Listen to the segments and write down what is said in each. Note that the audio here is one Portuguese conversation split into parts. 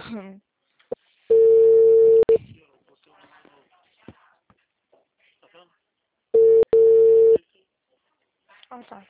Ah, tá.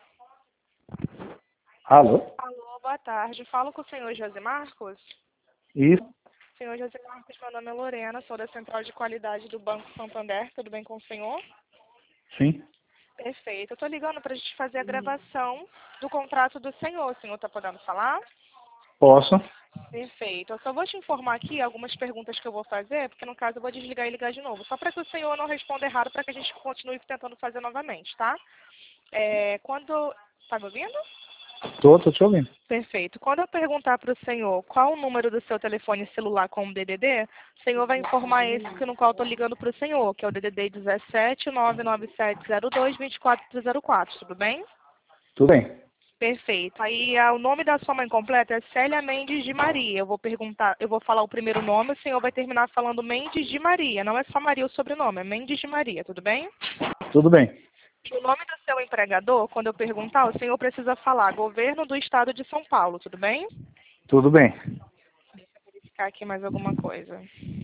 Alô? Alô, boa tarde. Falo com o senhor José Marcos. Isso, Senhor José Marcos, meu nome é Lorena, sou da Central de Qualidade do Banco Santander. Tudo bem com o senhor? sim. Perfeito. Eu tô ligando pra gente fazer a gravação do contrato do senhor. O senhor tá podendo falar? Posso? Perfeito. Eu só vou te informar aqui algumas perguntas que eu vou fazer, porque no caso eu vou desligar e ligar de novo. Só para que o senhor não responda errado, para que a gente continue tentando fazer novamente, tá? Quando... Tá me ouvindo? Tô te ouvindo. Perfeito. Quando eu perguntar para o senhor qual o número do seu telefone celular com o DDD, o senhor vai informar esse que no qual eu estou ligando para o senhor, que é o DDD 17 99702 24304, tudo bem? Tudo bem. Perfeito. Aí o nome da sua mãe completa é Célia Mendes de Maria. Eu vou falar o primeiro nome, o senhor vai terminar falando Mendes de Maria. Não é só Maria o sobrenome, é Mendes de Maria, tudo bem? Tudo bem. E o nome do seu empregador, quando eu perguntar, o senhor precisa falar Governo do Estado de São Paulo, tudo bem? Tudo bem. Vou verificar aqui mais alguma coisa.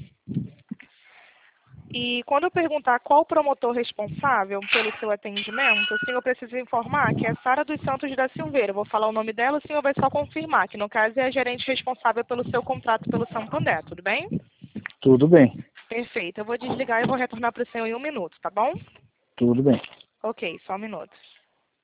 E quando eu perguntar qual o promotor responsável pelo seu atendimento, o senhor precisa informar que é Sara dos Santos da Silveira. Eu vou falar o nome dela, o senhor vai só confirmar, que no caso é a gerente responsável pelo seu contrato pelo Santander, tudo bem? Tudo bem. Perfeito. Eu vou desligar e vou retornar para o senhor em 1 minuto, tá bom? Tudo bem. Ok, só 1 minuto.